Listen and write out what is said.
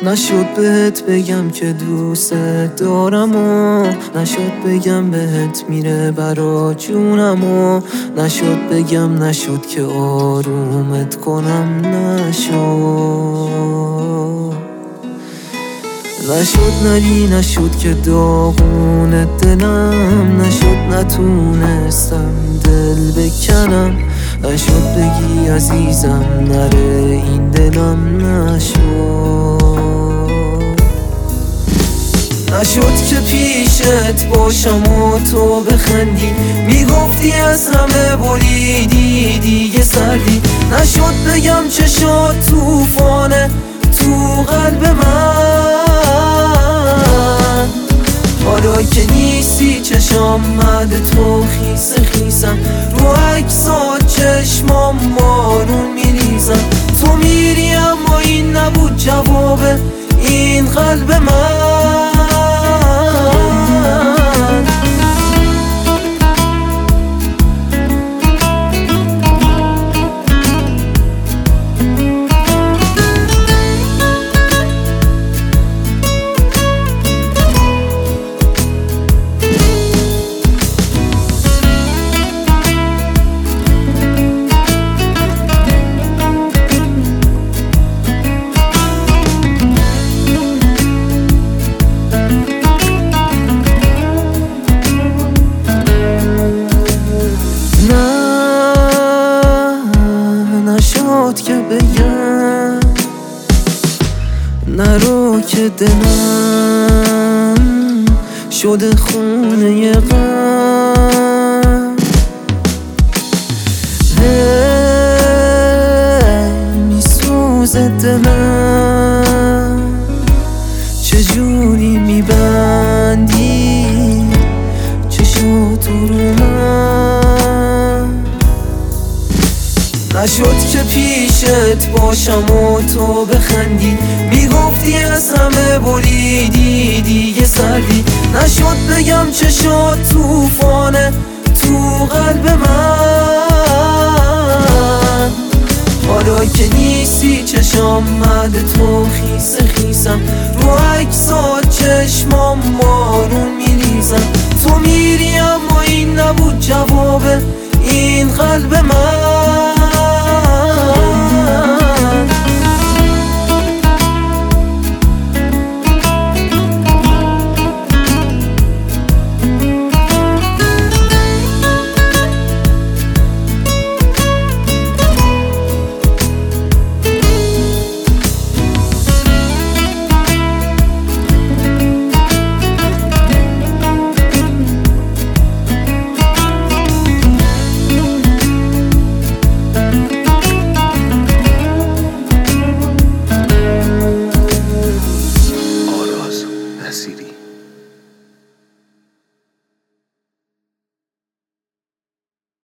نشد بهت بگم که دوست دارم و نشد بگم بهت میره برا جونم و نشد بگم نشد که آرومت کنم نشد نری نشد که داغون دلم نشد نتونستم دل بکنم نشد بگی عزیزم نره این دلم نشد که پیشت باشم و تو بخندی میگفتی از همه بریدی دیگه سردی نشد بگم چشات توفانه تو قلب من حالا که نیستی چشام مد تو خیس خیسم رو عکسات چشمام بارون میریزم تو میری اما این نبود جواب این قلب من نشد که بگم نرو که دلم شده خونه غم میسوزه دلم چجوری میبندی چشاتو رو من نشد که پیشت باشم و تو بخندی میگفتی از همه بریدی دیگه سردی نشد بگم چشات توفانه تو قلب من حالا که نیستی چشام مد تو خیس خیسم رو عکسات چشمام بارون میریزم تو میری اما این نبود جواب این قلب من